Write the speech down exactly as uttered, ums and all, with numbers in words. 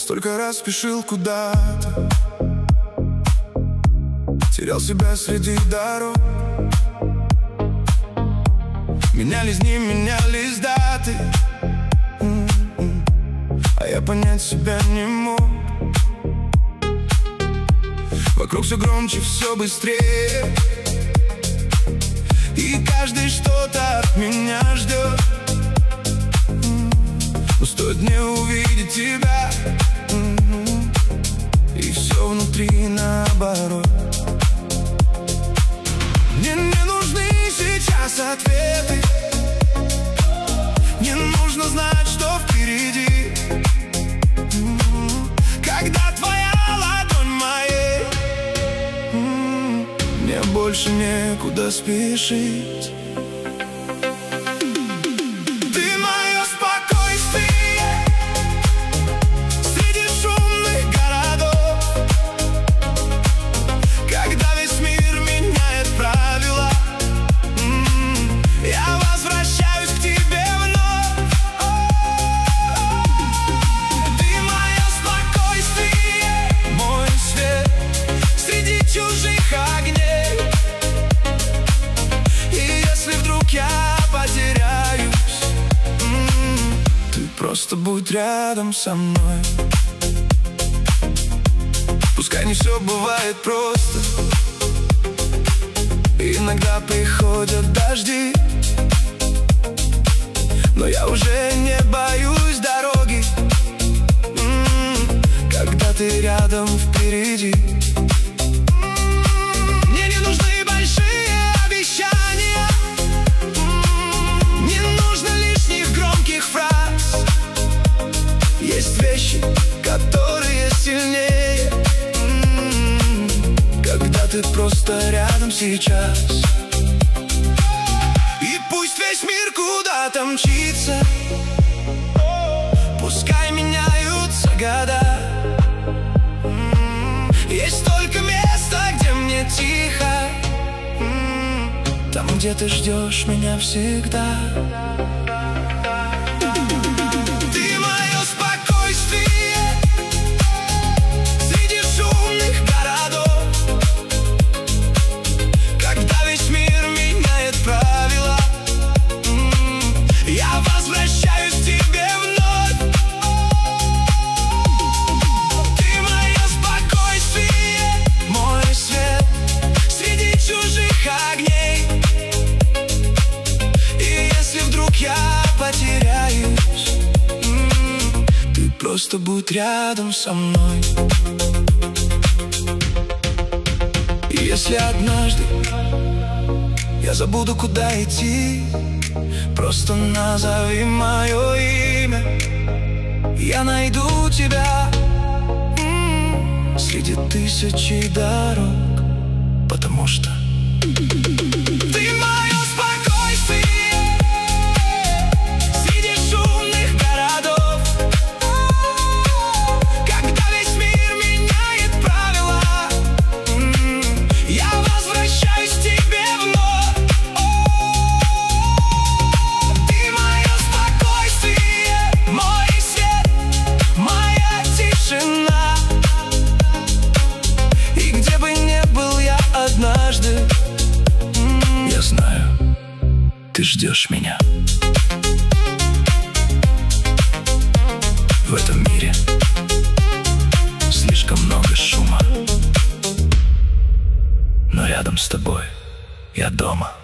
столько раз спешил куда-то, терял себя среди дорог. Менялись дни, менялись даты, а я понять себя не мог. Вокруг все громче, все быстрее, и каждый что-то от меня ждет. Но стоит мне увидеть тебя, и все внутри наоборот. Мне не нужны сейчас ответы, не нужно знать, что впереди. Когда твоя ладонь моей, мне больше некуда спешить. Просто будь рядом со мной. Пускай не все бывает просто, иногда приходят дожди, но я уже не боюсь дороги, когда ты рядом впереди. Мне не нужны большие обещания, не нужно лишних громких фраз. Есть вещи, которые сильнее, когда ты просто рядом сейчас. И пусть весь мир куда-то мчится, пускай меняются года, есть только место, где мне тихо, там, где ты ждешь меня всегда. Просто будь рядом со мной. И если однажды я забуду, куда идти, просто назови мое имя, я найду тебя среди тысячи дорог, потому что ты мое спокойствие. Я знаю, ты ждешь меня. В этом мире слишком много шума, но рядом с тобой я дома.